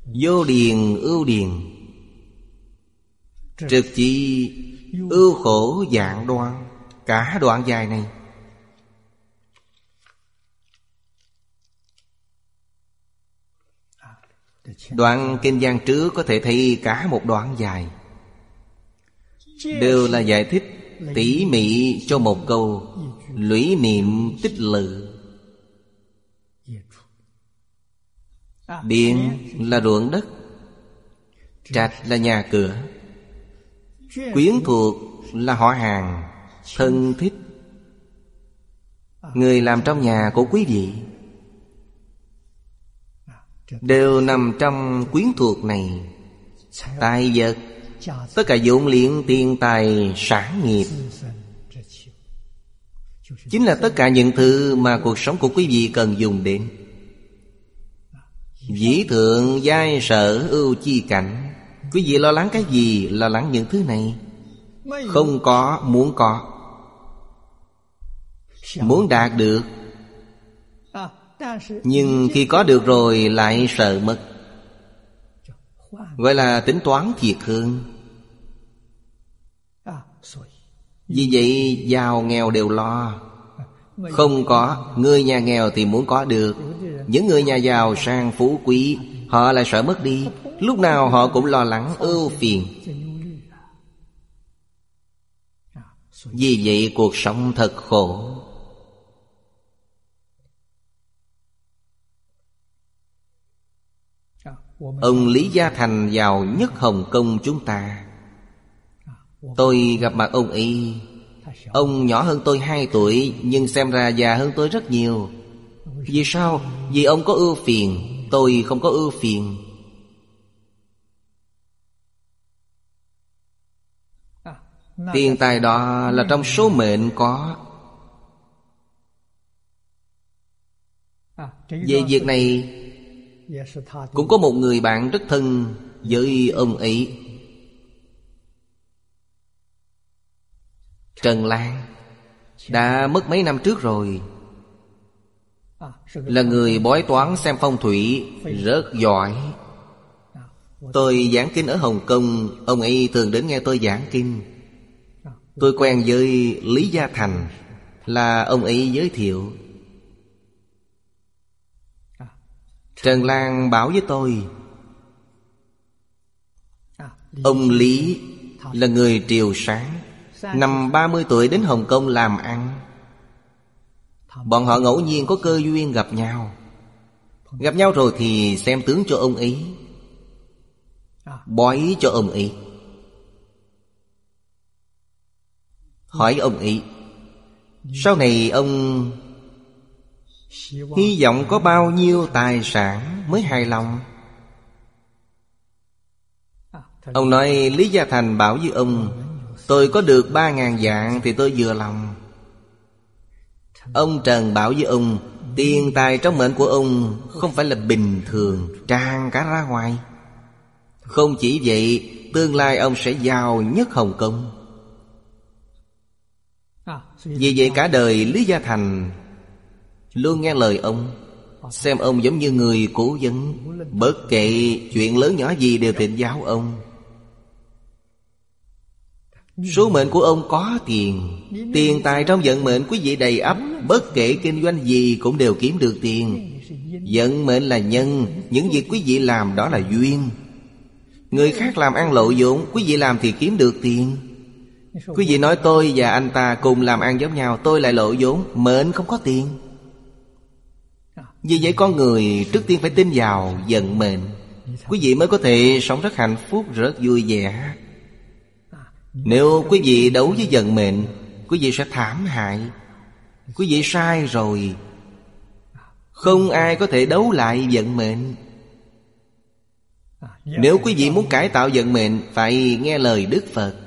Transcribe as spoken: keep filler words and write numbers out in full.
Vô điền ưu điền, trực chi ưu khổ dạng đoan. Cả đoạn dài này đoạn kinh văn trước có thể thấy cả một đoạn dài, đều là giải thích tỉ mỉ cho một câu lũy niệm tích lự. Điền là ruộng đất, trạch là nhà cửa, quyến thuộc là họ hàng, thân thích, người làm trong nhà của quý vị, đều nằm trong quyến thuộc này. Tài vật, tất cả dụng liễn tiền tài sản nghiệp, chính là tất cả những thứ mà cuộc sống của quý vị cần dùng đến. Dĩ thượng giai sở ưu chi cảnh. Quý vị lo lắng cái gì? Lo lắng những thứ này. Không có, muốn có, muốn đạt được. Nhưng khi có được rồi lại sợ mất, gọi là tính toán thiệt hơn. Vì vậy giàu nghèo đều lo. Không có, người nhà nghèo thì muốn có được. Những người nhà giàu sang phú quý, họ lại sợ mất đi. Lúc nào họ cũng lo lắng ưu phiền. Vì vậy cuộc sống thật khổ. Ông Lý Gia Thành giàu nhất Hồng Kông chúng ta. Tôi gặp mặt ông ấy. Ông nhỏ hơn tôi hai tuổi, nhưng xem ra già hơn tôi rất nhiều. Vì sao? Vì ông có ưu phiền, tôi không có ưu phiền. Tiền tài đó là trong số mệnh có. Về việc này cũng có một người bạn rất thân với ông ấy, Trần Lan, đã mất mấy năm trước rồi. Là người bói toán xem phong thủy rất giỏi. Tôi giảng kinh ở Hồng Kông, ông ấy thường đến nghe tôi giảng kinh. Tôi quen với Lý Gia Thành, là ông ấy giới thiệu. Trần Lan bảo với tôi, ông Lý là người Triều Sáng, năm ba mươi tuổi đến Hồng Kông làm ăn. Bọn họ ngẫu nhiên có cơ duyên gặp nhau. Gặp nhau rồi thì xem tướng cho ông ấy, bói cho ông ấy. Hỏi ông ấy, sau này ông hy vọng có bao nhiêu tài sản mới hài lòng? Ông nói Lý Gia Thành bảo với ông, tôi có được ba ngàn vạn thì tôi vừa lòng. Ông Trần bảo với ông, tiền tài trong mệnh của ông không phải là bình thường, tràn cả ra ngoài. Không chỉ vậy, tương lai ông sẽ giàu nhất Hồng Kông. Vì vậy cả đời Lý Gia Thành luôn nghe lời ông, xem ông giống như người cố vấn. Bất kể chuyện lớn nhỏ gì đều thỉnh giáo ông. Số mệnh của ông có tiền, tiền tài trong vận mệnh quý vị đầy ắp. Bất kể kinh doanh gì cũng đều kiếm được tiền. Vận mệnh là nhân, những việc quý vị làm đó là duyên. Người khác làm ăn lộ vốn, quý vị làm thì kiếm được tiền. Quý vị nói tôi và anh ta cùng làm ăn giống nhau, tôi lại lộ vốn, mệnh không có tiền. Vì vậy con người trước tiên phải tin vào vận mệnh, quý vị mới có thể sống rất hạnh phúc, rất vui vẻ. Nếu quý vị đấu với vận mệnh, quý vị sẽ thảm hại. Quý vị sai rồi. Không ai có thể đấu lại vận mệnh. Nếu quý vị muốn cải tạo vận mệnh, phải nghe lời Đức Phật.